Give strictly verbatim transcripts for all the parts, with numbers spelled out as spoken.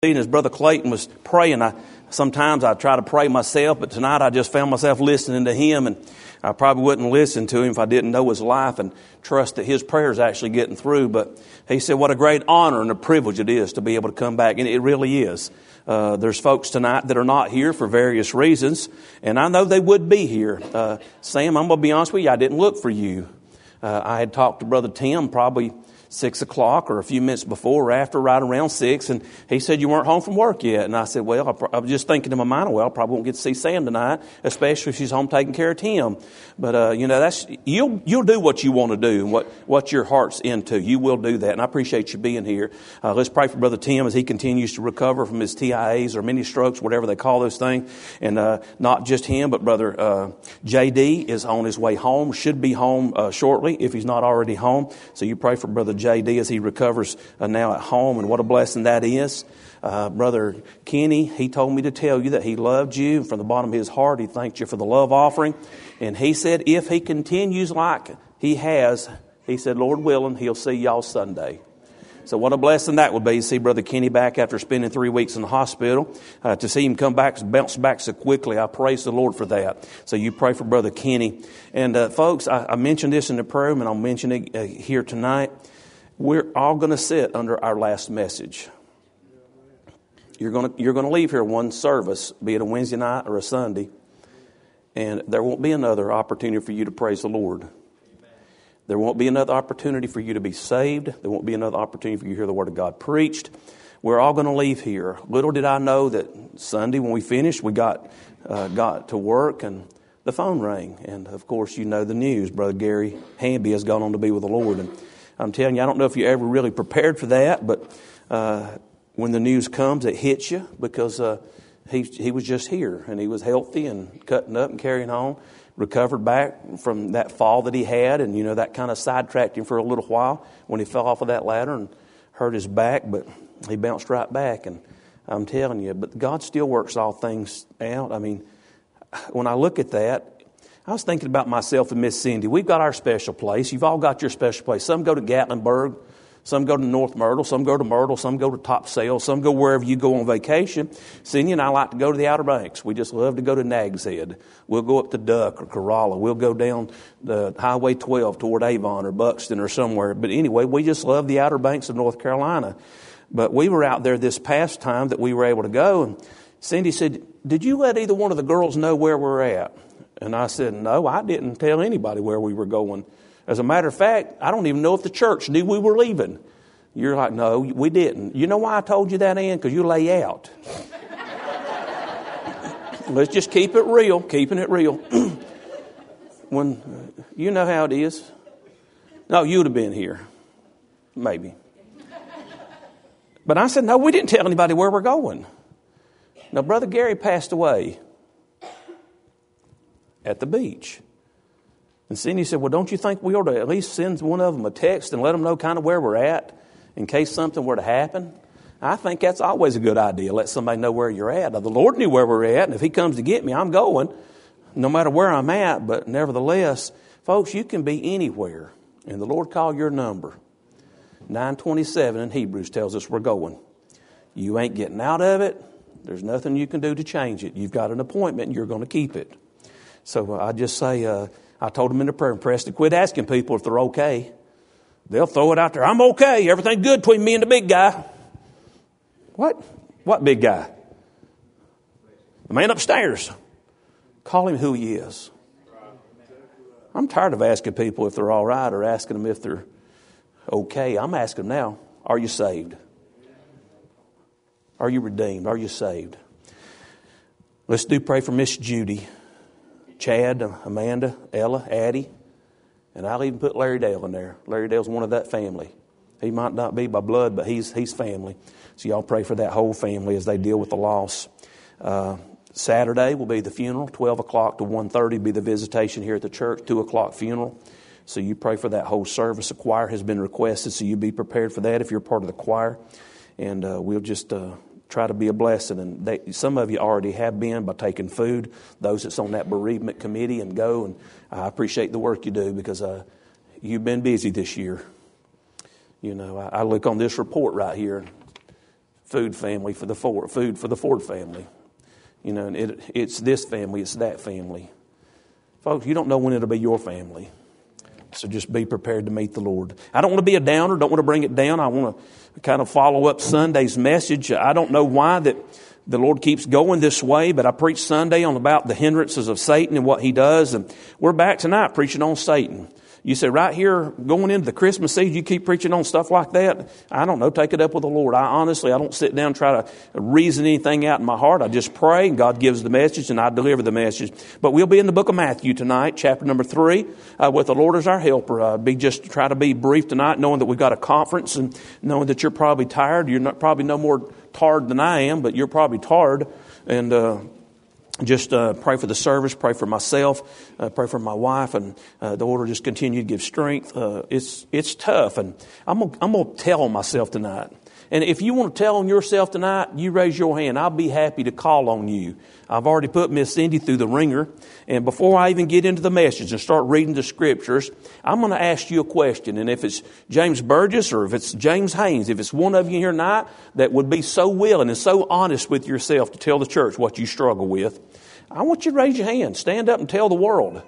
As Brother Clayton was praying, I sometimes I try to pray myself, but tonight I just found myself listening to him, and I probably wouldn't listen to him if I didn't know his life and trust that his prayer is actually getting through. But he said what a great honor and a privilege it is to be able to come back, and it really is. Uh, there's folks tonight that are not here for various reasons, and I know they would be here. Uh, Sam, I'm going to be honest with you, I didn't look for you. Uh, I had talked to Brother Tim probably six o'clock or a few minutes before or after, right around six, and he said you weren't home from work yet. And I said, well, I, pro- I was just thinking in my mind, well, I probably won't get to see Sam tonight, especially if she's home taking care of Tim. But, uh, you know, that's, you'll, you'll do what you want to do and what, what your heart's into. You will do that. And I appreciate you being here. Uh, let's pray for Brother Tim as he continues to recover from his T I As or mini strokes, whatever they call those things. And, uh, not just him, but Brother, uh, J D is on his way home, should be home, uh, shortly if he's not already home. So you pray for Brother J D as he recovers uh, now at home, and what a blessing that is. Uh, Brother Kenny, he told me to tell you that he loved you from the bottom of his heart. He thanked you for the love offering, and he said if he continues like he has, he said, Lord willing, he'll see y'all Sunday. So what a blessing that would be to see Brother Kenny back after spending three weeks in the hospital. Uh, to see him come back, bounce back so quickly, I praise the Lord for that. So you pray for Brother Kenny. And uh, folks, I, I mentioned this in the prayer room, and I'll mention it uh, here tonight. We're all going to sit under our last message. You're going to you're going to leave here one service, be it a Wednesday night or a Sunday, and there won't be another opportunity for you to praise the Lord. There won't be another opportunity for you to be saved. There won't be another opportunity for you to hear the Word of God preached. We're all going to leave here. Little did I know that Sunday when we finished, we got uh, got to work and the phone rang, and of course you know the news. Brother Gary Hamby has gone on to be with the Lord, and I'm telling you, I don't know if you're ever really prepared for that, but uh, when the news comes, it hits you because uh, he he was just here, and he was healthy and cutting up and carrying on, recovered back from that fall that he had, and, you know, that kind of sidetracked him for a little while when he fell off of that ladder and hurt his back, but he bounced right back, and I'm telling you, but God still works all things out. I mean, when I look at that, I was thinking about myself and Miss Cindy. We've got our special place. You've all got your special place. Some go to Gatlinburg. Some go to North Myrtle. Some go to Myrtle. Some go to Topsail. Some go wherever you go on vacation. Cindy and I like to go to the Outer Banks. We just love to go to Nags Head. We'll go up to Duck or Corolla. We'll go down the Highway twelve toward Avon or Buxton or somewhere. But anyway, we just love the Outer Banks of North Carolina. But we were out there this past time that we were able to go. And Cindy said, did you let either one of the girls know where we're at? And I said, no, I didn't tell anybody where we were going. As a matter of fact, I don't even know if the church knew we were leaving. You're like, no, we didn't. You know why I told you that, Ann? Because you lay out. Let's just keep it real, keeping it real. When you know how it is. No, you would have been here. Maybe. But I said, no, we didn't tell anybody where we're going. Now, Brother Gary passed away at the beach. And Cindy said, well, don't you think we ought to at least send one of them a text and let them know kind of where we're at in case something were to happen? I think that's always a good idea, let somebody know where you're at. Now, the Lord knew where we're at, and if He comes to get me, I'm going, no matter where I'm at. But nevertheless, folks, you can be anywhere, and the Lord called your number. nine twenty-seven in Hebrews tells us we're going. You ain't getting out of it. There's nothing you can do to change it. You've got an appointment, and you're going to keep it. So uh, I just say, uh, I told them in the prayer and pressed to quit asking people if they're okay. They'll throw it out there. I'm okay. Everything's good between me and the big guy. What? What big guy? The man upstairs. Call him who he is. I'm tired of asking people if they're all right or asking them if they're okay. I'm asking them now, are you saved? Are you redeemed? Are you saved? Let's do pray for Miss Judy. Chad, Amanda, Ella, Addie, and I'll even put Larry Dale in there. Larry Dale's one of that family. He might not be by blood, but he's he's family. So y'all pray for that whole family as they deal with the loss. Uh, Saturday will be the funeral, twelve o'clock to one thirty be the visitation here at the church, two o'clock funeral. So you pray for that whole service. A choir has been requested, so you be prepared for that if you're part of the choir. And uh, we'll just... Uh, try to be a blessing. And they, some of you already have been by taking food, those that's on that bereavement committee, and go. And I appreciate the work you do because uh, you've been busy this year. You know, I, I look on this report right here. food family for the Ford, food for the Ford family. You know, and it, it's this family, it's that family. Folks, you don't know when it'll be your family. So just be prepared to meet the Lord. I don't want to be a downer, don't want to bring it down. I want to kind of follow up Sunday's message. I don't know why that the Lord keeps going this way, but I preached Sunday on about the hindrances of Satan and what he does. And we're back tonight preaching on Satan. You say right here, going into the Christmas season, you keep preaching on stuff like that. I don't know. Take it up with the Lord. I honestly, I don't sit down and try to reason anything out in my heart. I just pray, and God gives the message, and I deliver the message. But we'll be in the book of Matthew tonight, chapter number three, uh, with the Lord as our helper. Uh, be just try to be brief tonight, knowing that we've got a conference, and knowing that you're probably tired. You're not probably no more tired than I am, but you're probably tired, and uh, Just uh, pray for the service, pray for myself, uh, pray for my wife, and uh, the Lord will just continue to give strength. Uh, it's it's tough, and I'm gonna, I'm gonna tell on myself tonight. And if you want to tell on yourself tonight, you raise your hand. I'll be happy to call on you. I've already put Miss Cindy through the ringer, and before I even get into the message and start reading the scriptures, I'm going to ask you a question. And if it's James Burgess or if it's James Haynes, if it's one of you here tonight that would be so willing and so honest with yourself to tell the church what you struggle with, I want you to raise your hand. Stand up and tell the world.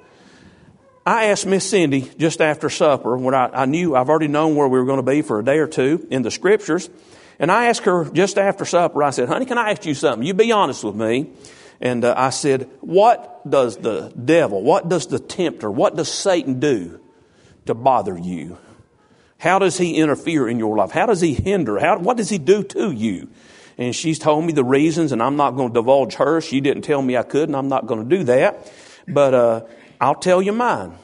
I asked Miss Cindy just after supper, when I, I knew, I've already known where we were going to be for a day or two in the scriptures. And I asked her just after supper, I said, honey, can I ask you something? You be honest with me. And uh, I said, what does the devil, what does the tempter, what does Satan do to bother you? How does he interfere in your life? How does he hinder? How, what does he do to you? And she's told me the reasons, and I'm not going to divulge hers. She didn't tell me I could, and I'm not going to do that. But uh, I'll tell you mine.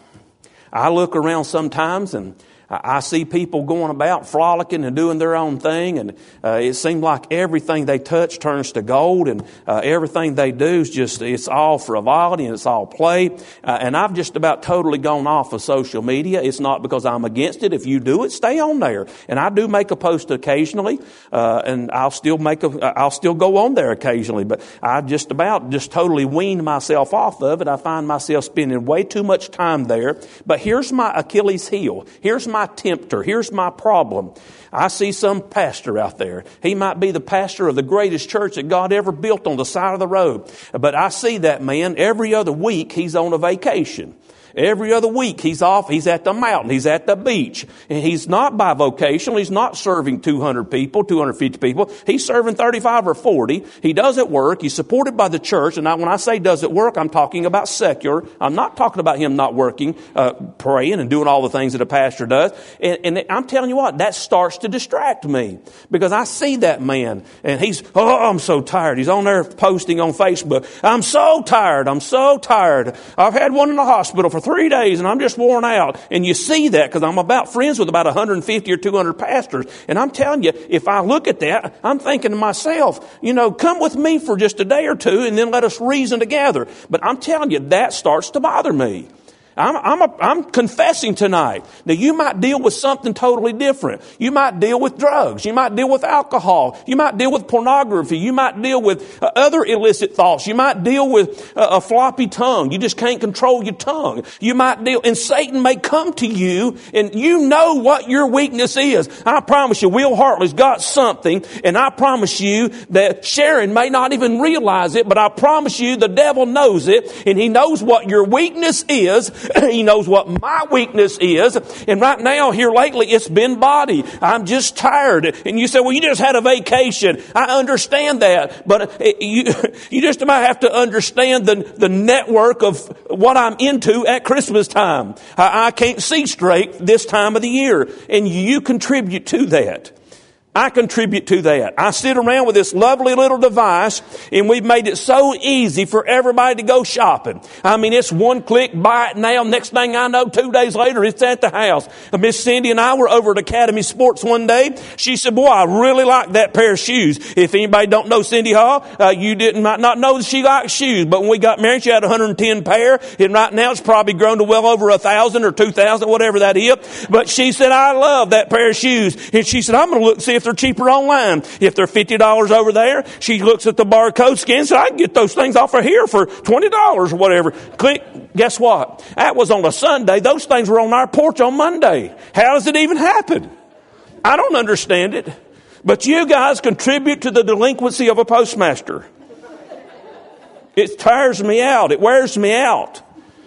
I look around sometimes, and I see people going about frolicking and doing their own thing, and uh, it seems like everything they touch turns to gold, and uh, everything they do is just, it's all frivolity and it's all play. Uh, and I've just about totally gone off of social media. It's not because I'm against it. If you do it, stay on there. And I do make a post occasionally, uh, and I'll still make a, I'll still go on there occasionally, but I just about just totally weaned myself off of it. I find myself spending way too much time there. But here's my Achilles heel. Here's my tempter. Here's my problem. I see some pastor out there. He might be the pastor of the greatest church that God ever built on the side of the road. But I see that man every other week he's on a vacation. Every other week he's off, he's at the mountain, he's at the beach. And he's not bivocational, he's not serving two hundred people, two hundred fifty people. He's serving thirty-five or forty. He doesn't work, he's supported by the church. And I, when I say doesn't work, I'm talking about secular. I'm not talking about him not working, uh, praying and doing all the things that a pastor does. And, and I'm telling you what, that starts to distract me. Because I see that man and he's, oh, I'm so tired. He's on there posting on Facebook. I'm so tired, I'm so tired. I've had one in the hospital for three days and I'm just worn out. And you see that because I'm about friends with about one hundred fifty or two hundred pastors. And I'm telling you, if I look at that, I'm thinking to myself, you know, come with me for just a day or two and then let us reason together. But I'm telling you, that starts to bother me. I'm, I'm, a, I'm confessing tonight. Now, you might deal with something totally different. You might deal with drugs. You might deal with alcohol. You might deal with pornography. You might deal with uh, other illicit thoughts. You might deal with uh, a floppy tongue. You just can't control your tongue. You might deal, and Satan may come to you, and you know what your weakness is. I promise you, Will Hartley's got something, and I promise you that Sharon may not even realize it, but I promise you the devil knows it, and he knows what your weakness is. He knows what my weakness is. And right now, here lately, it's been body. I'm just tired. And you say, well, you just had a vacation. I understand that. But you, you just might have to understand the, the network of what I'm into at Christmas time. I, I can't see straight this time of the year. And you contribute to that. I contribute to that. I sit around with this lovely little device, and we've made it so easy for everybody to go shopping. I mean, it's one click, buy it now. Next thing I know, two days later, it's at the house. Miss Cindy and I were over at Academy Sports one day. She said, boy, I really like that pair of shoes. If anybody don't know Cindy Hall, uh, you didn't might not know that she likes shoes. But when we got married, she had one hundred ten pair, and right now it's probably grown to well over a thousand or two thousand, whatever that is. But she said, I love that pair of shoes. And she said, I'm going to look and see if they're cheaper online. If they're fifty dollars over there, she looks at the barcode scan, so I can get those things off of here for twenty dollars or whatever. Click. Guess what? That was on a Sunday. Those things were on our porch on Monday. How does it even happen? I don't understand it. But you guys contribute to the delinquency of a postmaster. It tires me out. It wears me out.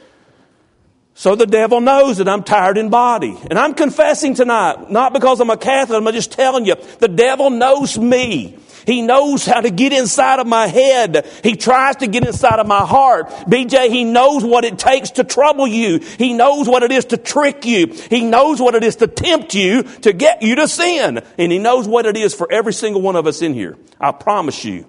So the devil knows that I'm tired in body. And I'm confessing tonight, not because I'm a Catholic, I'm just telling you, the devil knows me. He knows how to get inside of my head. He tries to get inside of my heart. B J, he knows what it takes to trouble you. He knows what it is to trick you. He knows what it is to tempt you, to get you to sin. And he knows what it is for every single one of us in here. I promise you.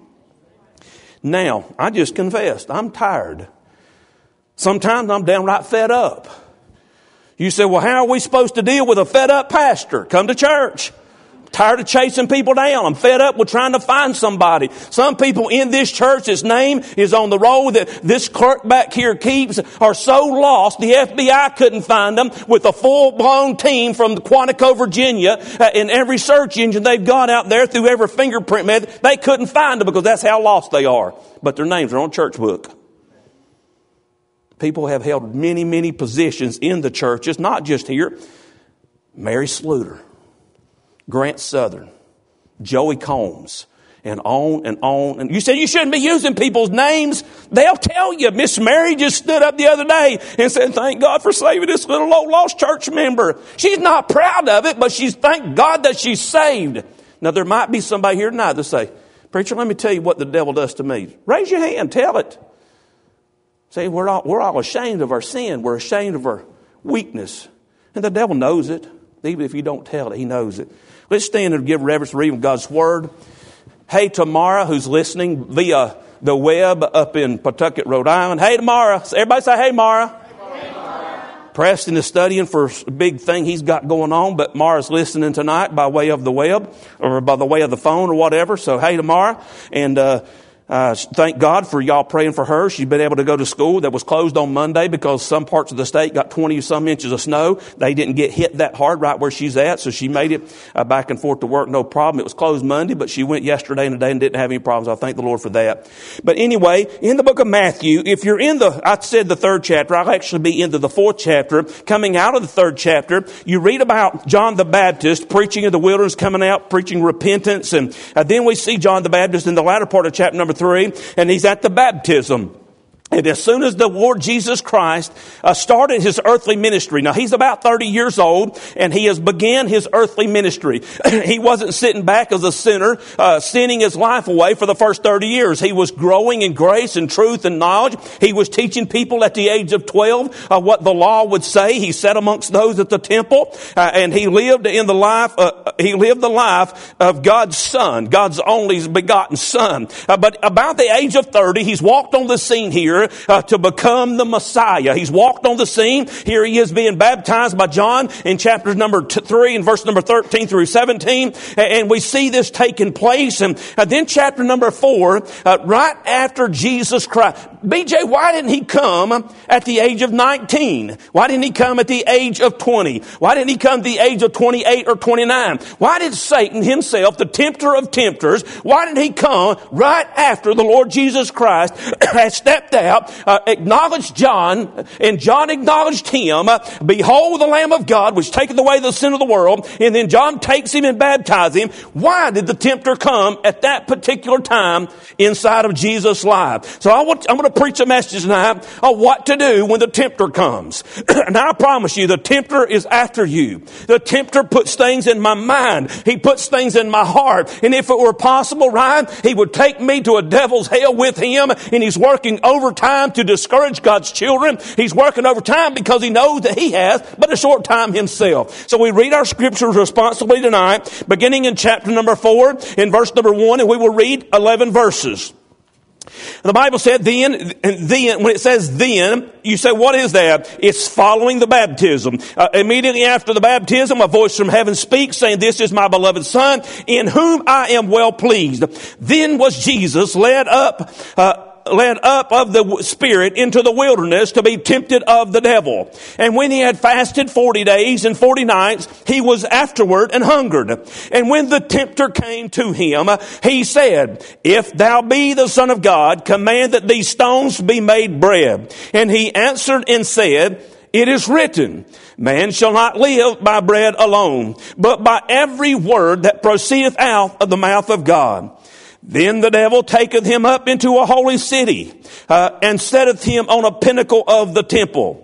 Now, I just confessed, I'm tired. Sometimes I'm downright fed up. You say, well, how are we supposed to deal with a fed up pastor? Come to church. Tired of chasing people down. I'm fed up with trying to find somebody. Some people in this church, his name is on the roll that this clerk back here keeps, are so lost, the F B I couldn't find them with a full-blown team from Quantico, Virginia, uh, in every search engine they've gone out there through every fingerprint method. They couldn't find them because that's how lost they are. But their names are on church book. People have held many, many positions in the churches, not just here. Mary Sluter, Grant Southern, Joey Combs, and on and on. And you said you shouldn't be using people's names. They'll tell you. Miss Mary just stood up the other day and said, thank God for saving this little old lost church member. She's not proud of it, but she's thank God that she's saved. Now, there might be somebody here tonight that say, preacher, let me tell you what the devil does to me. Raise your hand. Tell it. See, we're all, we're all ashamed of our sin. We're ashamed of our weakness. And the devil knows it. Even if you don't tell it, he knows it. Let's stand and give reverence to reading God's Word. Hey, Tamara, who's listening via the web up in Pawtucket, Rhode Island. Hey, Tamara. Everybody say, hey, Mara. Hey, Mara. Preston is studying for a big thing he's got going on, but Mara's listening tonight by way of the web or by the way of the phone or whatever. So, hey, Tamara. And, uh, Uh, thank God for y'all praying for her. She's been able to go to school that was closed on Monday because some parts of the state got twenty some inches of snow. They didn't get hit that hard right where she's at, so she made it uh, back and forth to work, no problem. It was closed Monday, but she went yesterday and today and didn't have any problems. I thank the Lord for that. But anyway, in the book of Matthew, if you're in the, I said the third chapter, I'll actually be into the fourth chapter. Coming out of the third chapter, you read about John the Baptist preaching in the wilderness, coming out, preaching repentance. And uh, then we see John the Baptist in the latter part of chapter number three, and he's at the baptism. And as soon as the Lord Jesus Christ uh, started his earthly ministry, now he's about thirty years old, and he has began his earthly ministry. He wasn't sitting back as a sinner, uh, sinning his life away for the first thirty years. He was growing in grace and truth and knowledge. He was teaching people at the age of twelve uh, what the law would say. He sat amongst those at the temple, uh, and he lived in the life. Uh, he lived the life of God's Son, God's only begotten Son. Uh, but about the age of thirty, he's walked on the scene here. Uh, to become the Messiah. He's walked on the scene. Here he is being baptized by John in chapters number t- three and verse number thirteen through seventeen. And we see this taking place. And uh, then chapter number four, uh, right after Jesus Christ. B J, why didn't he come at the age of nineteen? Why didn't he come at the age of twenty? Why didn't he come at the age of twenty-eight or twenty-nine? Why did Satan himself, the tempter of tempters, why did he come right after the Lord Jesus Christ had stepped out, uh, acknowledged John, and John acknowledged him? Uh, Behold the Lamb of God, which taketh away the sin of the world. And then John takes him and baptizes him. Why did the tempter come at that particular time inside of Jesus' life? So I want, I'm going to preach a message tonight of what to do when the tempter comes. And I promise you, the tempter is after you. The tempter puts things in my mind. He puts things in my heart. And if it were possible, Ryan, he would take me to a devil's hell with him. And he's working overtime to discourage God's children. He's working overtime because he knows that he has but a short time himself. So we read our scriptures responsibly tonight, beginning in chapter number four, in verse number one, and we will read eleven verses. The Bible said then, and then, when it says then, you say, what is that? It's following the baptism. Uh, immediately after the baptism, a voice from heaven speaks, saying, this is my beloved Son, in whom I am well pleased. Then was Jesus led up, uh, led up of the Spirit into the wilderness to be tempted of the devil. And when he had fasted forty days and forty nights, he was afterward and hungered. And when the tempter came to him, he said, if thou be the Son of God, command that these stones be made bread. And he answered and said, it is written, Man shall not live by bread alone, but by every word that proceedeth out of the mouth of God. Then the devil taketh him up into a holy city, uh, and setteth him on a pinnacle of the temple,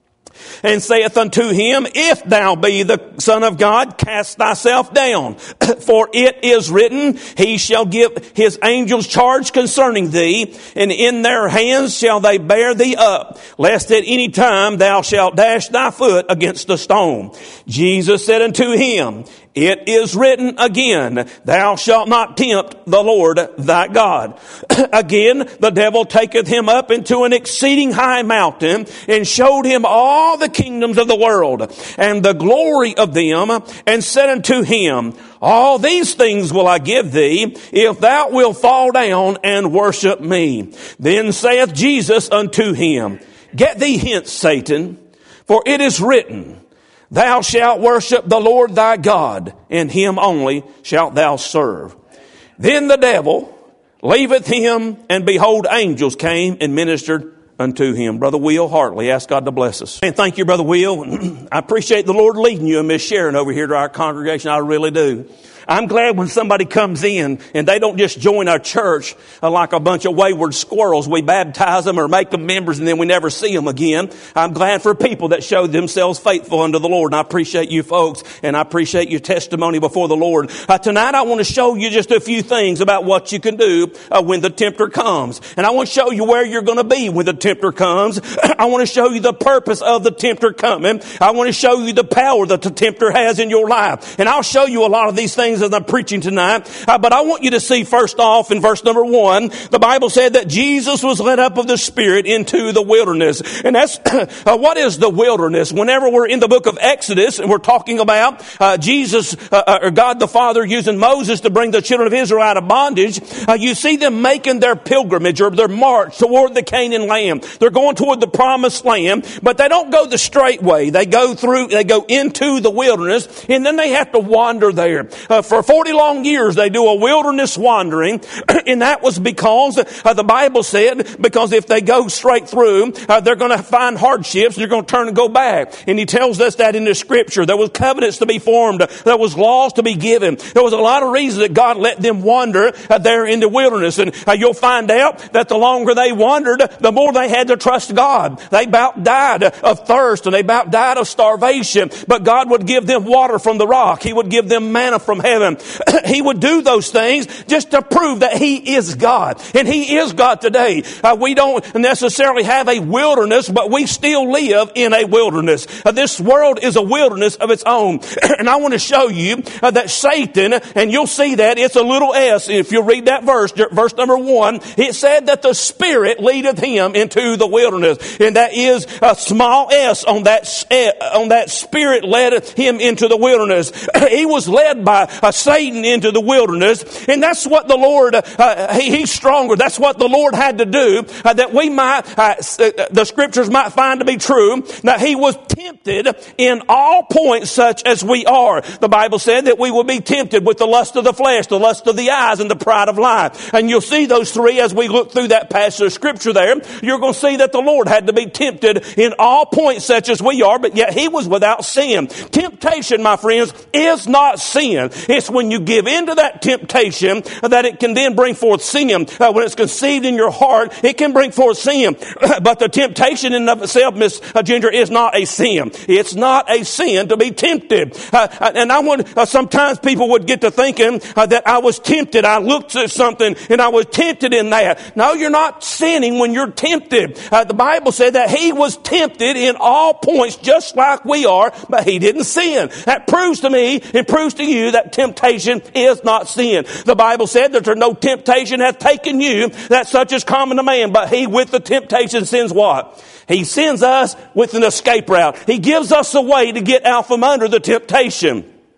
and saith unto him, If thou be the Son of God, cast thyself down. For it is written, He shall give His angels charge concerning thee, and in their hands shall they bear thee up, lest at any time thou shalt dash thy foot against a stone. Jesus said unto him, It is written again, Thou shalt not tempt the Lord thy God. Again, the devil taketh him up into an exceeding high mountain, and showed him all the kingdoms of the world, and the glory of them, and said unto him, All these things will I give thee, if thou wilt fall down and worship me. Then saith Jesus unto him, Get thee hence, Satan, for it is written, Thou shalt worship the Lord thy God, and him only shalt thou serve. Then the devil leaveth him, and behold, angels came and ministered unto him. Brother Will Hartley, ask God to bless us. And thank you, Brother Will. I appreciate the Lord leading you and Miss Sharon over here to our congregation. I really do. I'm glad when somebody comes in and they don't just join our church uh, like a bunch of wayward squirrels. We baptize them or make them members and then we never see them again. I'm glad for people that show themselves faithful unto the Lord. And I appreciate you folks, and I appreciate your testimony before the Lord. Uh, tonight I want to show you just a few things about what you can do uh, when the tempter comes. And I want to show you where you're going to be when the tempter comes. I want to show you the purpose of the tempter coming. I want to show you the power that the tempter has in your life. And I'll show you a lot of these things as I'm preaching tonight. Uh, but I want you to see first off in verse number one, the Bible said that Jesus was led up of the Spirit into the wilderness. And that's, uh, what is the wilderness? Whenever we're in the book of Exodus and we're talking about uh, Jesus, uh, or God the Father using Moses to bring the children of Israel out of bondage, uh, you see them making their pilgrimage or their march toward the Canaan land. They're going toward the promised land, but they don't go the straight way. They go through, they go into the wilderness, and then they have to wander there. Uh, for forty long years, they do a wilderness wandering, and that was because uh, the Bible said, because if they go straight through, uh, they're going to find hardships, and they're going to turn and go back. And he tells us that in the scripture. There was covenants to be formed. There was laws to be given. There was a lot of reasons that God let them wander uh, there in the wilderness. And uh, you'll find out that the longer they wandered, the more they had to trust God. They about died of thirst, and they about died of starvation. But God would give them water from the rock. He would give them manna from heaven. He would do those things just to prove that He is God. And He is God today. Uh, we don't necessarily have a wilderness, but we still live in a wilderness. Uh, this world is a wilderness of its own. And I want to show you uh, that Satan, and you'll see that it's a little s. If you read that verse, verse number one, it said that the Spirit leadeth him into the wilderness. And that is a small s on that, on that Spirit led him into the wilderness. He was led by uh, Satan into the wilderness, and that's what the Lord, uh, he, he's stronger. That's what the Lord had to do, uh, that we might, uh, the scriptures might find to be true, that He was tempted in all points such as we are. The Bible said that we will be tempted with the lust of the flesh, the lust of the eyes, and the pride of life. And you'll see those three as we look through that passage of scripture there. You're going to see that the Lord had to be tempted in all points such as we are, but yet He was without sin. Temptation, my friends, is not sin. It's when you give into that temptation that it can then bring forth sin. Uh, when it's conceived in your heart, it can bring forth sin. But the temptation in and of itself, Miss Ginger, is not a sin. It's not a sin to be tempted. Uh, and I would, uh, sometimes people would get to thinking uh, that I was tempted. I looked at something and I was tempted in that. No, you're not sinning when you're tempted. Uh, the Bible said that He was tempted in all points just like we are, but He didn't sin. That proves to me, it proves to you that temptation is not sin. The Bible said that there no temptation hath taken you, that such is common to man, but He with the temptation sends what? He sends us with an escape route. He gives us a way to get out from under the temptation.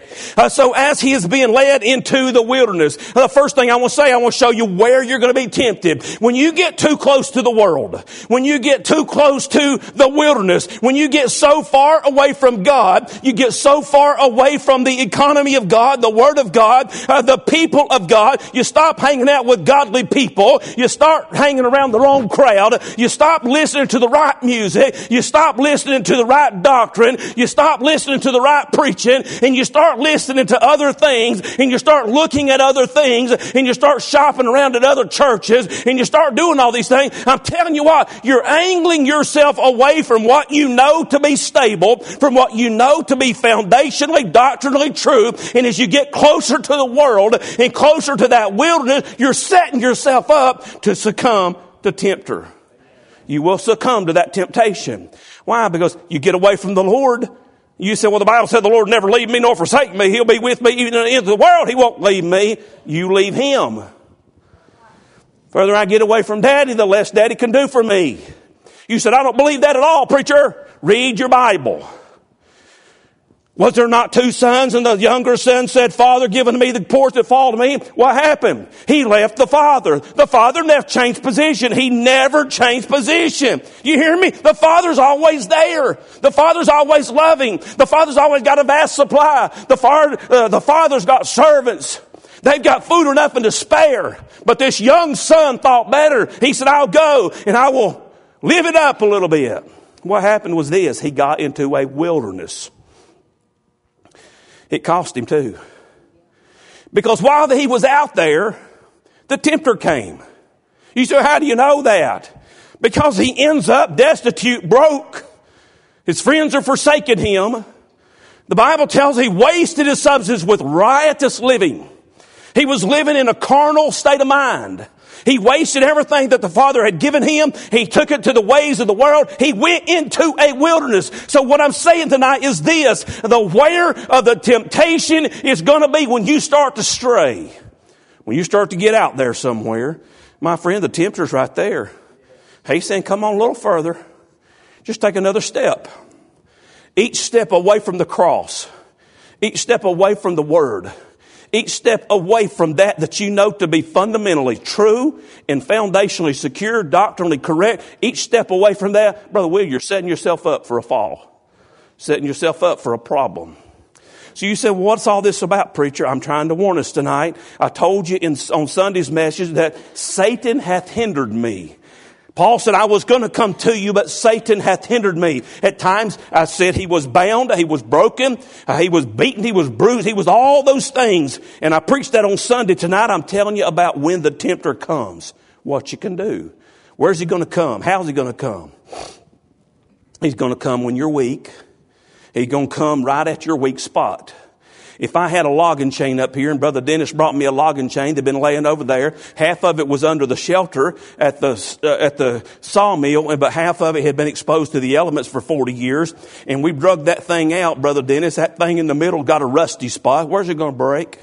Uh, so as he is being led into the wilderness, the first thing I want to say, I want to show you where you're going to be tempted. When you get too close to the world, when you get too close to the wilderness, when you get so far away from God, you get so far away from the economy of God, the Word of God, uh, the people of God, you stop hanging out with godly people, you start hanging around the wrong crowd, you stop listening to the right music, you stop listening to the right doctrine, you stop listening to the right preaching, and you start listening to other things, and you start looking at other things, and you start shopping around at other churches, and you start doing all these things. I'm telling you what, you're angling yourself away from what you know to be stable, from what you know to be foundationally, doctrinally true, and as you get closer to the world and closer to that wilderness, you're setting yourself up to succumb to tempter. You will succumb to that temptation. Why? Because you get away from the Lord. You say, well, the Bible said the Lord never leave me nor forsake me. He'll be with me even in the end of the world. He won't leave me. You leave Him. The further I get away from Daddy, the less Daddy can do for me. You said, I don't believe that at all, preacher. Read your Bible. Was there not two sons, and the younger son said, Father, give unto me the portion that fall to me? What happened? He left the father. The father never changed position. He never changed position. You hear me? The father's always there. The father's always loving. The father's always got a vast supply. The father, uh, the father's got servants. They've got food enough and to spare. But this young son thought better. He said, I'll go and I will live it up a little bit. What happened was this. He got into a wilderness. It cost him too. Because while he was out there, the tempter came. You say, how do you know that? Because he ends up destitute, broke. His friends are forsaking him. The Bible tells he wasted his substance with riotous living. He was living in a carnal state of mind. He wasted everything that the Father had given him. He took it to the ways of the world. He went into a wilderness. So what I'm saying tonight is this. The where of the temptation is going to be when you start to stray. When you start to get out there somewhere. My friend, the tempter's right there. He's saying, come on a little further. Just take another step. Each step away from the cross. Each step away from the Word. Each step away from that that you know to be fundamentally true and foundationally secure, doctrinally correct. Each step away from that, Brother Will, you're setting yourself up for a fall. Setting yourself up for a problem. So you said, well, what's all this about, preacher? I'm trying to warn us tonight. I told you in, on Sunday's message that Satan hath hindered me. Paul said, I was going to come to you, but Satan hath hindered me. At times, I said he was bound, he was broken, uh, he was beaten, he was bruised, he was all those things. And I preached that on Sunday. Tonight, I'm telling you about when the tempter comes, what you can do. Where's he going to come? How's he going to come? He's going to come when you're weak. He's going to come right at your weak spot. If I had a logging chain up here, and Brother Dennis brought me a logging chain, they'd been laying over there. Half of it was under the shelter at the uh, at the sawmill, but half of it had been exposed to the elements for forty years. And we drug that thing out, Brother Dennis. That thing in the middle got a rusty spot. Where's it going to break?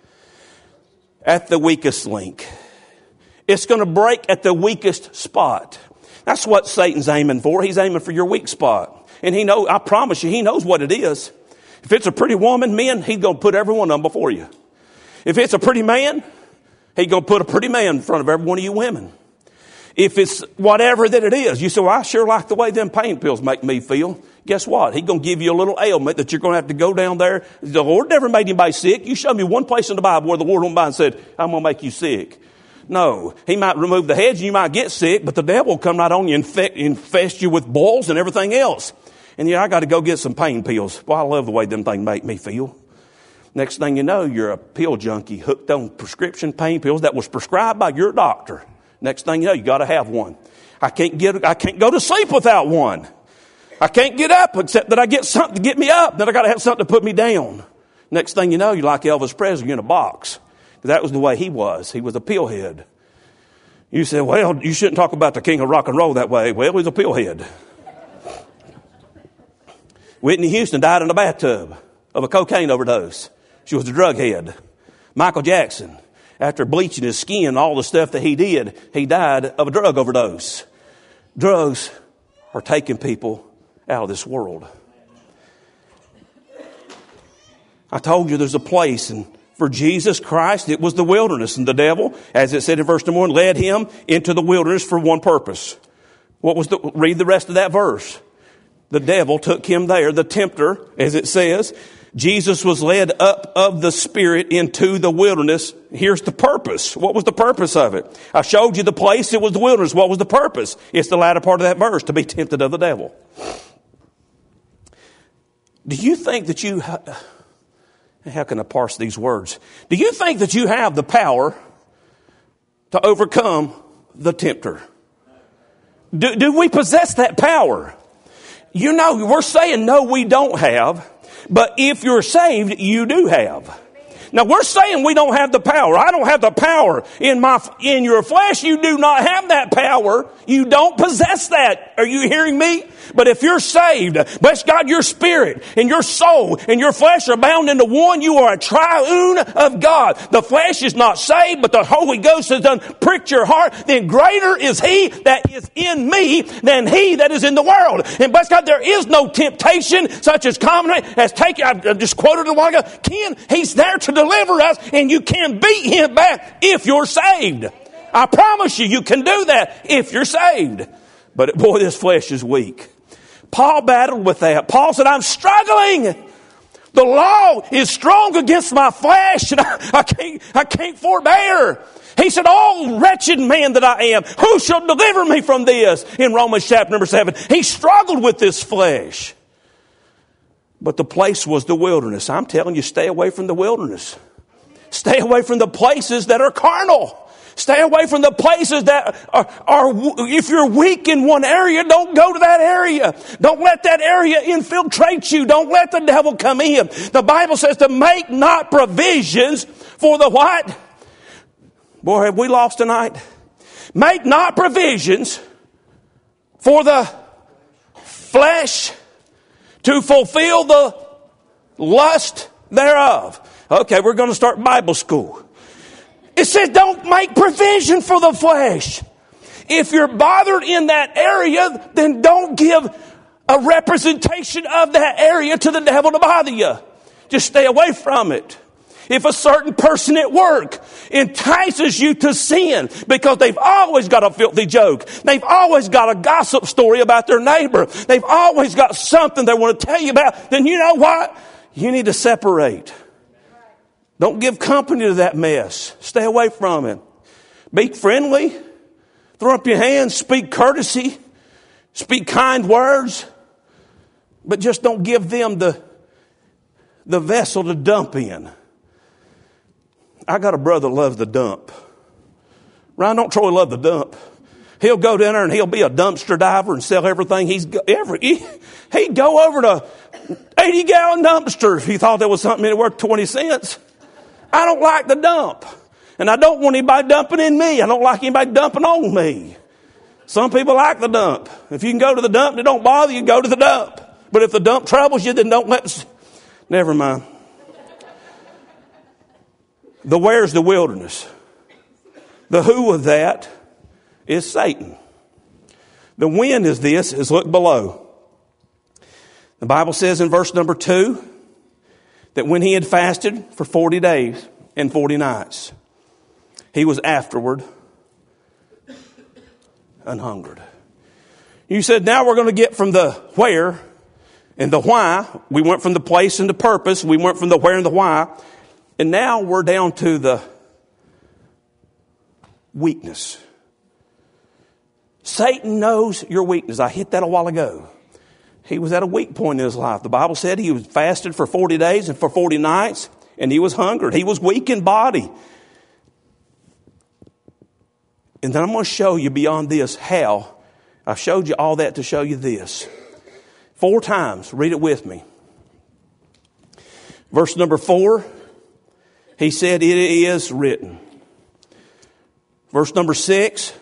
At the weakest link. It's going to break at the weakest spot. That's what Satan's aiming for. He's aiming for your weak spot. And he know, I promise you, he knows what it is. If it's a pretty woman, men, he's going to put every one of them before you. If it's a pretty man, he's going to put a pretty man in front of every one of you women. If it's whatever that it is, you say, well, I sure like the way them pain pills make me feel. Guess what? He's going to give you a little ailment that you're going to have to go down there. The Lord never made anybody sick. You show me one place in the Bible where the Lord went by and said, I'm going to make you sick. No, he might remove the hedge and you might get sick, but the devil will come right on you and infect, infest you with boils and everything else. And yeah, I got to go get some pain pills. Well, I love the way them things make me feel. Next thing you know, you're a pill junkie hooked on prescription pain pills that was prescribed by your doctor. Next thing you know, you got to have one. I can't get, I can't go to sleep without one. I can't get up except that I get something to get me up. Then I got to have something to put me down. Next thing you know, you're like Elvis Presley in a box. That was the way he was. He was a pill head. You say, well, you shouldn't talk about the king of rock and roll that way. Well, he's a pill head. Whitney Houston died in a bathtub of a cocaine overdose. She was a drug head. Michael Jackson, after bleaching his skin and all the stuff that he did, he died of a drug overdose. Drugs are taking people out of this world. I told you there's a place, and for Jesus Christ, it was the wilderness. And the devil, as it said in verse number one, led him into the wilderness for one purpose. What was the, read the rest of that verse. The devil took him there, the tempter, as it says. Jesus was led up of the Spirit into the wilderness. Here's the purpose. What was the purpose of it? I showed you the place. It was the wilderness. What was the purpose? It's the latter part of that verse, to be tempted of the devil. Do you think that you... How can I parse these words? Do you think that you have the power to overcome the tempter? Do, do we possess that power? You know, we're saying no, we don't have. But if you're saved, you do have. Now we're saying we don't have the power. I don't have the power in my, in your flesh. You do not have that power. You don't possess that. Are you hearing me? But if you're saved, bless God, your spirit and your soul and your flesh are bound into one. You are a triune of God. The flesh is not saved, but the Holy Ghost has done pricked your heart. Then greater is He that is in me than he that is in the world. And bless God, there is no temptation such as commonly has taken. I just quoted a while ago. Ken, He's there to deliver us, and you can beat Him back if you're saved. I promise you, you can do that if you're saved. But boy, this flesh is weak. Paul battled with that. Paul said, I'm struggling. The law is strong against my flesh, and I, I can't, I can't forbear. He said, oh, wretched man that I am, who shall deliver me from this? In Romans chapter number seven, he struggled with this flesh. But the place was the wilderness. I'm telling you, stay away from the wilderness. Stay away from the places that are carnal. Stay away from the places that are, are, if you're weak in one area, don't go to that area. Don't let that area infiltrate you. Don't let the devil come in. The Bible says to make not provisions for the what? Boy, have we lost tonight? Make not provisions for the flesh to fulfill the lust thereof. Okay, we're going to start Bible school. It says don't make provision for the flesh. If you're bothered in that area, then don't give a representation of that area to the devil to bother you. Just stay away from it. If a certain person at work entices you to sin because they've always got a filthy joke, they've always got a gossip story about their neighbor, they've always got something they want to tell you about, then you know what? You need to separate. Don't give company to that mess. Stay away from it. Be friendly. Throw up your hands. Speak courtesy. Speak kind words. But just don't give them the, the vessel to dump in. I got a brother that loves the dump. Ryan, don't Troy love the dump? He'll go down there and he'll be a dumpster diver and sell everything. He's every he, he'd go over to eighty gallon dumpster if he thought there was something in it worth twenty cents. I don't like the dump. And I don't want anybody dumping in me. I don't like anybody dumping on me. Some people like the dump. If you can go to the dump and it don't bother you, go to the dump. But if the dump troubles you, then don't let... Never mind. The where's the wilderness? The who of that is Satan. The when is this is look below. The Bible says in verse number two that when he had fasted for forty days and forty nights, he was afterward an hungered. You said, now we're going to get from the where and the why. We went from the place and the purpose. We went from the where and the why. And now we're down to the weakness. Satan knows your weakness. I hit that a while ago. He was at a weak point in his life. The Bible said he was fasted for forty days and for forty nights, and he was hungered. He was weak in body. And then I'm going to show you beyond this how. I showed you all that to show you this. Four times. Read it with me. Verse number four, he said, it is written. Verse number six,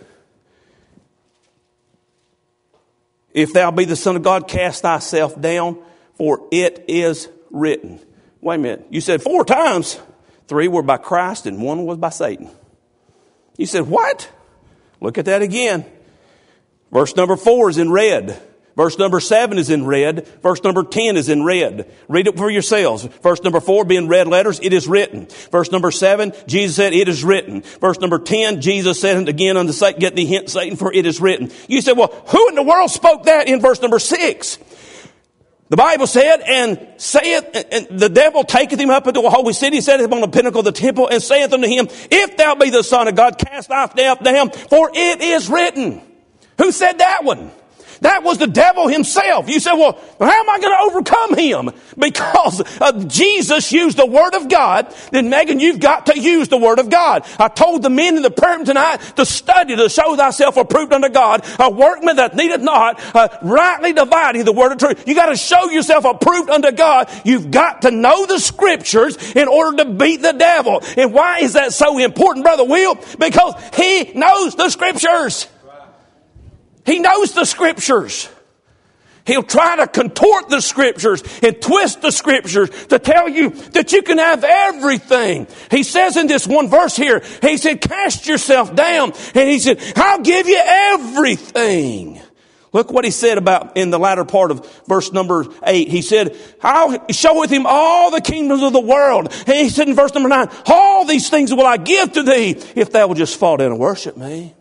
if thou be the Son of God, cast thyself down, for it is written. Wait a minute. You said four times. Three were by Christ and one was by Satan. You said, what? Look at that again. Verse number four is in red. Verse number seven is in red. Verse number ten is in red. Read it for yourselves. Verse number four being red letters, it is written. Verse number seven, Jesus said, it is written. Verse number ten, Jesus said again unto Satan, get thee hence, Satan, for it is written. You said, well, who in the world spoke that in verse number six? The Bible said, and saith, and the devil taketh him up into a holy city, setteth him on the pinnacle of the temple, and saith unto him, if thou be the Son of God, cast thyself down, for it is written. Who said that one? That was the devil himself. You said, well, how am I going to overcome him? Because uh, Jesus used the Word of God. Then, Megan, you've got to use the Word of God. I told the men in the prayer room tonight to study to show thyself approved unto God, a workman that needeth not, uh, rightly dividing the Word of truth. You got to show yourself approved unto God. You've got to know the Scriptures in order to beat the devil. And why is that so important, Brother Will? Because he knows the Scriptures. He knows the Scriptures. He'll try to contort the Scriptures and twist the Scriptures to tell you that you can have everything. He says in this one verse here, he said, cast yourself down. And he said, I'll give you everything. Look what he said about in the latter part of verse number eight. He said, I'll show with him all the kingdoms of the world. And he said in verse number nine, all these things will I give to thee if thou will just fall down and worship me.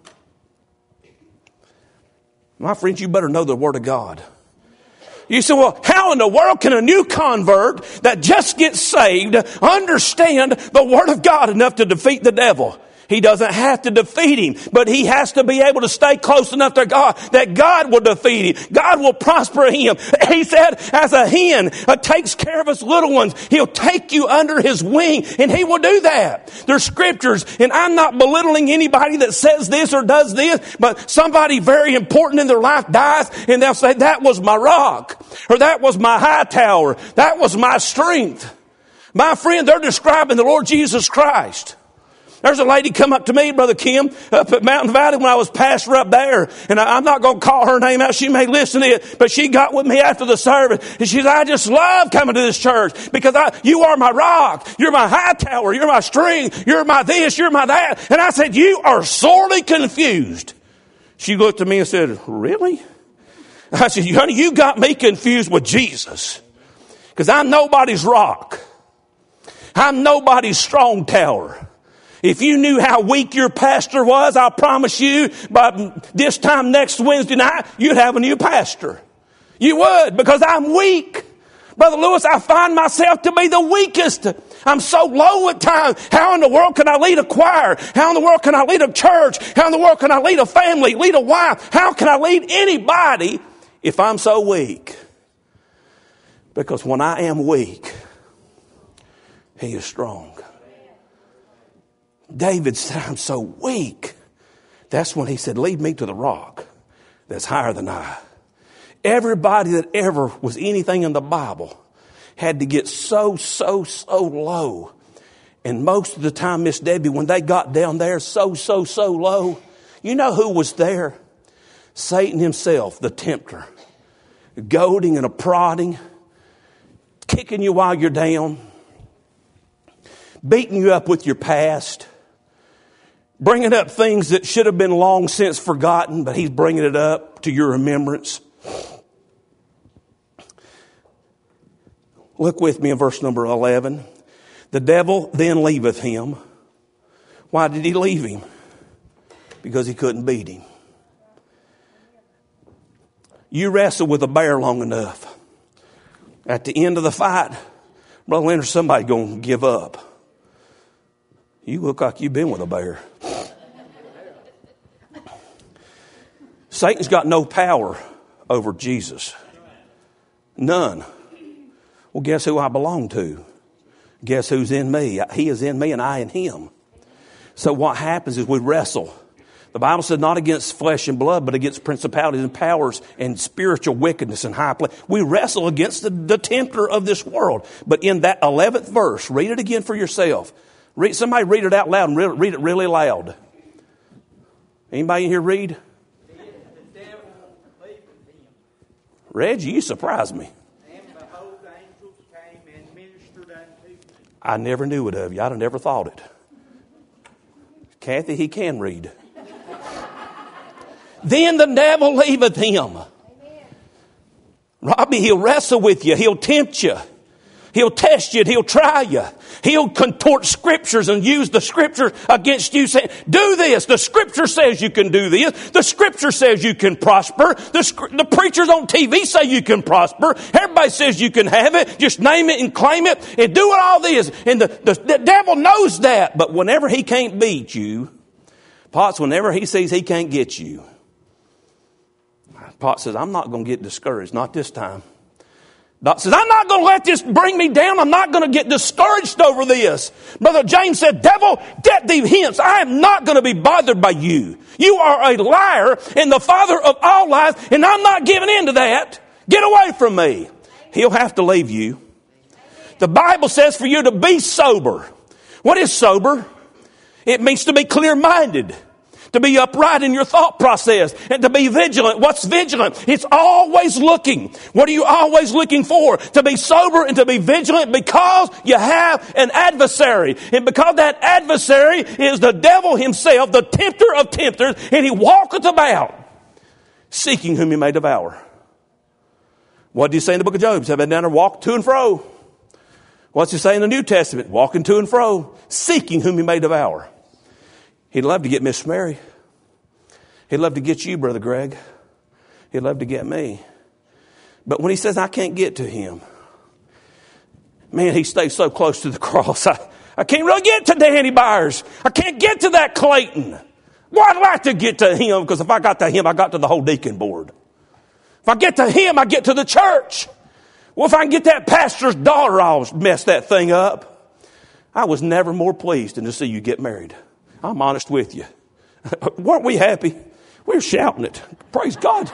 My friends, you better know the Word of God. You say, well, how in the world can a new convert that just gets saved understand the Word of God enough to defeat the devil? He doesn't have to defeat him, but he has to be able to stay close enough to God that God will defeat him. God will prosper him. He said, as a hen uh, takes care of his little ones, he'll take you under his wing, and he will do that. There's scriptures, and I'm not belittling anybody that says this or does this, but somebody very important in their life dies, and they'll say, that was my rock, or that was my high tower, that was my strength. My friend, they're describing the Lord Jesus Christ. There's a lady come up to me, Brother Kim, up at Mountain Valley when I was pastor up there. And I, I'm not going to call her name out. She may listen to it. But she got with me after the service. And she said, I just love coming to this church because I, you are my rock. You're my high tower. You're my strength. You're my this. You're my that. And I said, you are sorely confused. She looked at me and said, really? I said, honey, you got me confused with Jesus. Because I'm nobody's rock. I'm nobody's strong tower. If you knew how weak your pastor was, I promise you, by this time next Wednesday night, you'd have a new pastor. You would, because I'm weak. Brother Lewis, I find myself to be the weakest. I'm so low at times. How in the world can I lead a choir? How in the world can I lead a church? How in the world can I lead a family, lead a wife? How can I lead anybody if I'm so weak? Because when I am weak, he is strong. David said, I'm so weak. That's when he said, lead me to the rock that's higher than I. Everybody that ever was anything in the Bible had to get so, so, so low. And most of the time, Miss Debbie, when they got down there so, so, so low, you know who was there? Satan himself, the tempter. Goading and a prodding, kicking you while you're down, beating you up with your past, bringing up things that should have been long since forgotten, but he's bringing it up to your remembrance. Look with me in verse number eleven. The devil then leaveth him. Why did he leave him? Because he couldn't beat him. You wrestle with a bear long enough. At the end of the fight, Brother Leonard, somebody's going to give up. You look like you've been with a bear. Satan's got no power over Jesus. None. Well, guess who I belong to? Guess who's in me? He is in me and I in him. So what happens is we wrestle. The Bible said not against flesh and blood, but against principalities and powers and spiritual wickedness in high place. We wrestle against the, the tempter of this world. But in that eleventh verse, read it again for yourself. Read, somebody read it out loud and read, read it really loud. Anybody in here read? Reggie, you surprised me. And behold, angels came and ministered unto you. I never knew it of you. I'd have never thought it. Kathy, he can read. Then the devil leaveth him. Amen. Robbie, he'll wrestle with you. He'll tempt you. He'll test you. He'll try you. He'll contort scriptures and use the scripture against you, saying, do this. The scripture says you can do this. The scripture says you can prosper. The, the preachers on T V say you can prosper. Everybody says you can have it. Just name it and claim it and do it all this. And the, the, the devil knows that. But whenever he can't beat you, Potts, whenever he sees he can't get you, Potts says, I'm not going to get discouraged. Not this time. Doc says, I'm not going to let this bring me down. I'm not going to get discouraged over this. Brother James said, devil, get thee hence. I am not going to be bothered by you. You are a liar and the father of all lies, and I'm not giving in to that. Get away from me. He'll have to leave you. The Bible says for you to be sober. What is sober? It means to be clear-minded. To be upright in your thought process and to be vigilant. What's vigilant? It's always looking. What are you always looking for? To be sober and to be vigilant because you have an adversary. And because that adversary is the devil himself, the tempter of tempters, and he walketh about seeking whom he may devour. What do you say in the book of Job? Have been down there walk to and fro. What's he say in the New Testament? Walking to and fro, seeking whom he may devour. He'd love to get Miss Mary. He'd love to get you, Brother Greg. He'd love to get me. But when he says, I can't get to him, man, he stays so close to the cross. I, I can't really get to Danny Byers. I can't get to that Clayton. Well, I'd like to get to him because if I got to him, I got to the whole deacon board. If I get to him, I get to the church. Well, if I can get that pastor's daughter, I'll mess that thing up. I was never more pleased than to see you get married. I'm honest with you. Weren't we happy? We were shouting it. Praise God.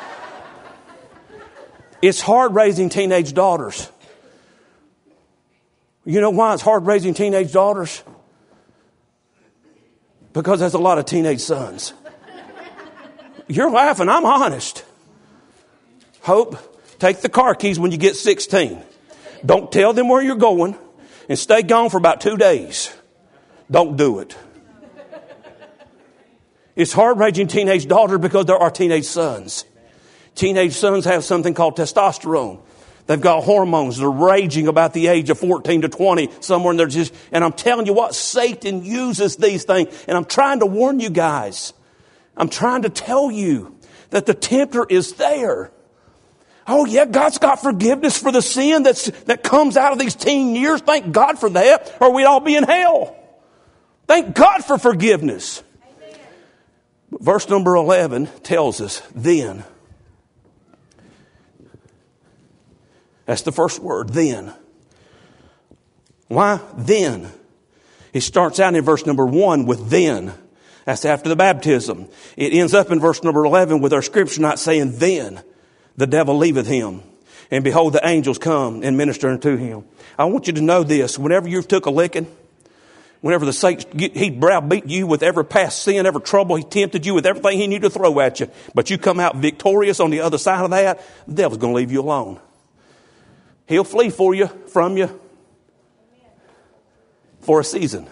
It's hard raising teenage daughters. You know why it's hard raising teenage daughters? Because there's a lot of teenage sons. You're laughing. I'm honest. Hope, take the car keys when you get sixteen. Don't tell them where you're going and stay gone for about two days. Don't do it. It's hard raising teenage daughters because there are teenage sons. Teenage sons have something called testosterone. They've got hormones. They're raging about the age of fourteen to twenty. Somewhere in there just, and I'm telling you what, Satan uses these things. And I'm trying to warn you guys. I'm trying to tell you that the tempter is there. Oh yeah, God's got forgiveness for the sin that's, that comes out of these teen years. Thank God for that, or we'd all be in hell. Thank God for forgiveness. Verse number eleven tells us, then. That's the first word, then. Why then? It starts out in verse number one with then. That's after the baptism. It ends up in verse number eleven with our scripture not saying then. The devil leaveth him. And behold, the angels come and minister unto him. I want you to know this. Whenever you took a licking, whenever the Satan, he browbeat you with every past sin, every trouble, he tempted you with everything he knew to throw at you. But you come out victorious on the other side of that, the devil's going to leave you alone. He'll flee for you, from you, for a season.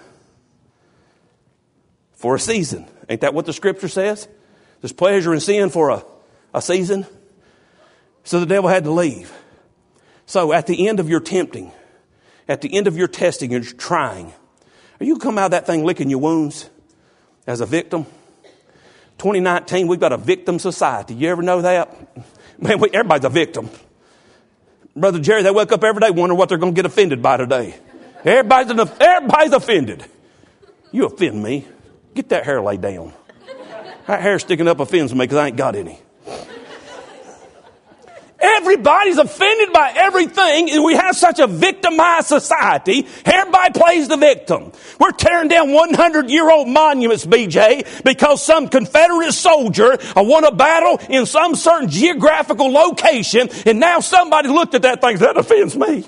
For a season. Ain't that what the scripture says? There's pleasure in sin for a, a season. So the devil had to leave. So at the end of your tempting, at the end of your testing, you're trying, are you come out of that thing licking your wounds as a victim? twenty nineteen, we've got a victim society. You ever know that? Man, we, everybody's a victim. Brother Jerry, they wake up every day wondering what they're going to get offended by today. Everybody's, an, everybody's offended. You offend me. Get that hair laid down. That hair sticking up offends me because I ain't got any. Everybody's offended by everything, and we have such a victimized society. Everybody plays the victim. We're tearing down hundred-year-old monuments, B J, because some Confederate soldier won a battle in some certain geographical location, and now somebody looked at that thing and said, that offends me.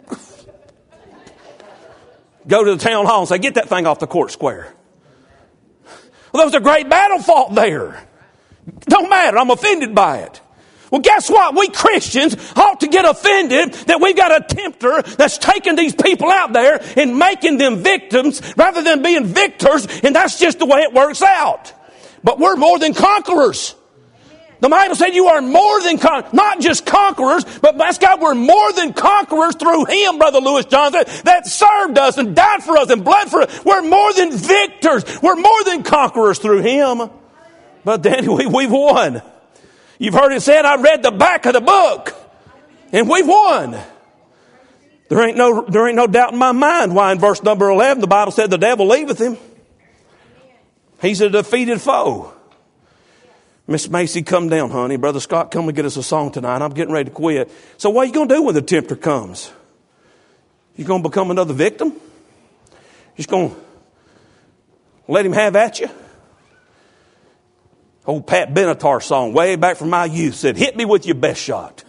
Go to the town hall and say, get that thing off the court square. Well, there was a great battle fought there. Don't matter, I'm offended by it. Well, guess what? We Christians ought to get offended that we've got a tempter that's taking these people out there and making them victims rather than being victors, and that's just the way it works out. But we're more than conquerors. The Bible said you are more than con- not just conquerors, but bless God, we're more than conquerors through Him, Brother Lewis Johnson, that served us and died for us and bled for us. We're more than victors. We're more than conquerors through Him. But then we, we've won. You've heard it said, I read the back of the book, and we've won. There ain't no, there ain't no doubt in my mind why in verse number eleven the Bible said the devil leaveth him. He's a defeated foe. Miss Macy, come down, honey. Brother Scott, come and get us a song tonight. I'm getting ready to quit. So what are you going to do when the tempter comes? You going to become another victim? Just going to let him have at you? Old Pat Benatar song way back from my youth said, hit me with your best shot.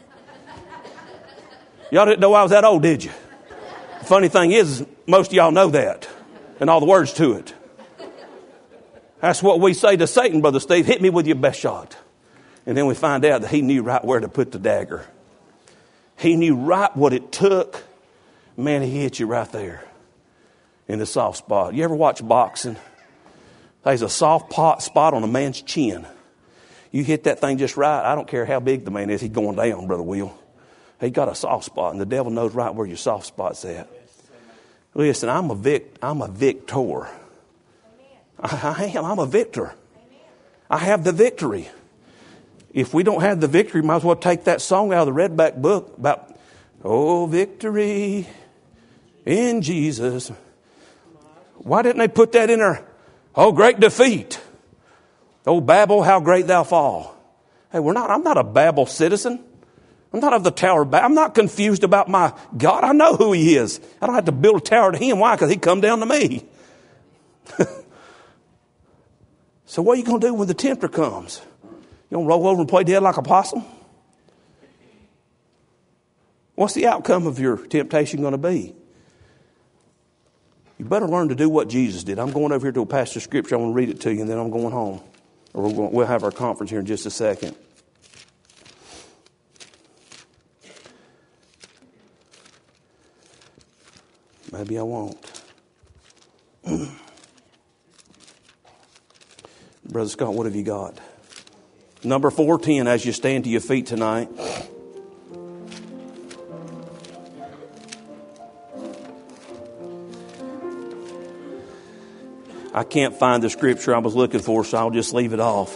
Y'all didn't know I was that old, did you? The funny thing is, most of y'all know that and all the words to it. That's what we say to Satan, Brother Steve. Hit me with your best shot. And then we find out that he knew right where to put the dagger. He knew right what it took. Man, he hit you right there in the soft spot. You ever watch boxing? There's a soft pot spot on a man's chin. You hit that thing just right. I don't care how big the man is. He's going down, Brother Will. He got a soft spot, and the devil knows right where your soft spot's at. Listen, I'm a vic. I'm a victor. I am. I'm a victor. I have the victory. If we don't have the victory, might as well take that song out of the Redback book about, oh, victory in Jesus. Why didn't they put that in there? Oh, great defeat. Oh, Babel, how great thou fall. Hey, we're not, I'm not a Babel citizen. I'm not of the Tower of Babel. I'm not confused about my God. I know who He is. I don't have to build a tower to Him. Why? Because He come down to me. So what are you going to do when the tempter comes? You going to roll over and play dead like a possum? What's the outcome of your temptation going to be? You better learn to do what Jesus did. I'm going over here to a passage of Scripture. I'm going to read it to you, and then I'm going home. Or we're going, we'll have our conference here in just a second. Maybe I won't. Brother Scott, what have you got? Number four ten, as you stand to your feet tonight. I can't find the scripture I was looking for, so I'll just leave it off.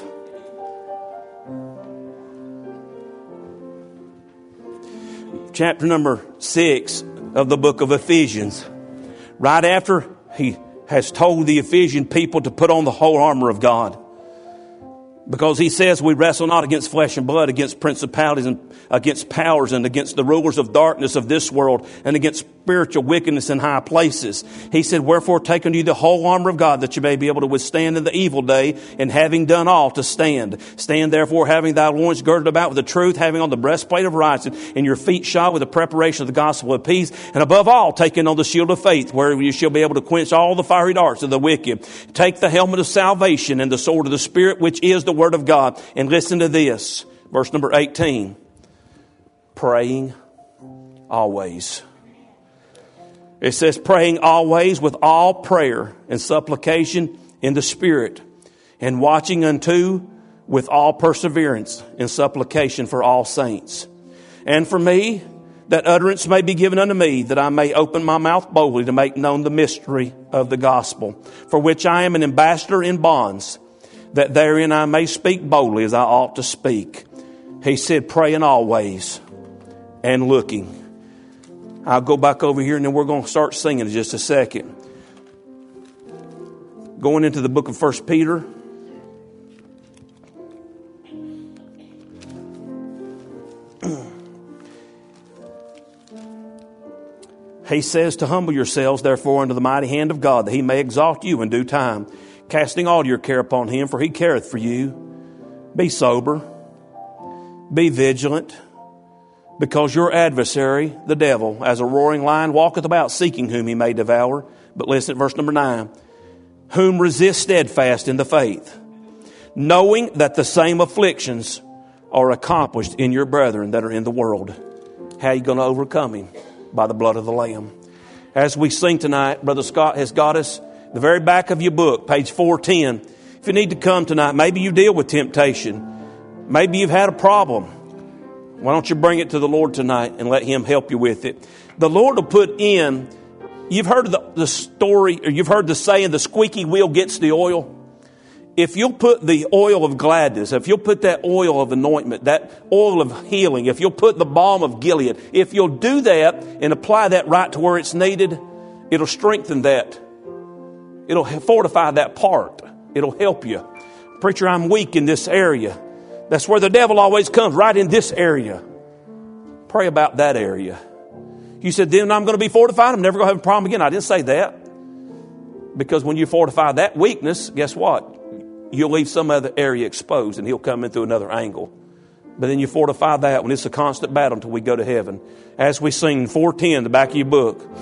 Chapter number six of the book of Ephesians. Right after he has told the Ephesian people to put on the whole armor of God. Because he says we wrestle not against flesh and blood, against principalities and against powers and against the rulers of darkness of this world and against spiritual wickedness in high places. He said, wherefore take unto you the whole armor of God that you may be able to withstand in the evil day, and having done all to stand. Stand therefore having thy loins girded about with the truth, having on the breastplate of righteousness, and your feet shod with the preparation of the gospel of peace, and above all taking on the shield of faith, where you shall be able to quench all the fiery darts of the wicked. Take the helmet of salvation and the sword of the Spirit, which is the Word of God. And listen to this, verse number eighteen. Praying always. It says, praying always with all prayer and supplication in the Spirit, and watching unto with all perseverance and supplication for all saints. And for me, that utterance may be given unto me, that I may open my mouth boldly to make known the mystery of the gospel, for which I am an ambassador in bonds, that therein I may speak boldly as I ought to speak. He said, praying always and looking. I'll go back over here and then we're going to start singing in just a second. Going into the book of First Peter. He says to humble yourselves, therefore, under the mighty hand of God, that He may exalt you in due time, casting all your care upon Him, for He careth for you. Be sober. Be vigilant. Because your adversary, the devil, as a roaring lion, walketh about seeking whom he may devour. But listen at verse number nine. Whom resist steadfast in the faith, knowing that the same afflictions are accomplished in your brethren that are in the world. How are you going to overcome him? By the blood of the Lamb. As we sing tonight, Brother Scott has got us the very back of your book, page four ten. If you need to come tonight, maybe you deal with temptation. Maybe you've had a problem. Why don't you bring it to the Lord tonight and let Him help you with it? The Lord will put in, you've heard the, the story, or you've heard the saying, the squeaky wheel gets the oil. If you'll put the oil of gladness, if you'll put that oil of anointment, that oil of healing, if you'll put the balm of Gilead, if you'll do that and apply that right to where it's needed, it'll strengthen that. It'll fortify that part. It'll help you. Preacher, I'm weak in this area. That's where the devil always comes, right in this area. Pray about that area. You said, then I'm going to be fortified. I'm never going to have a problem again. I didn't say that. Because when you fortify that weakness, guess what? You'll leave some other area exposed and He'll come in through another angle. But then you fortify that when it's a constant battle until we go to heaven. As we sing four ten, the back of your book,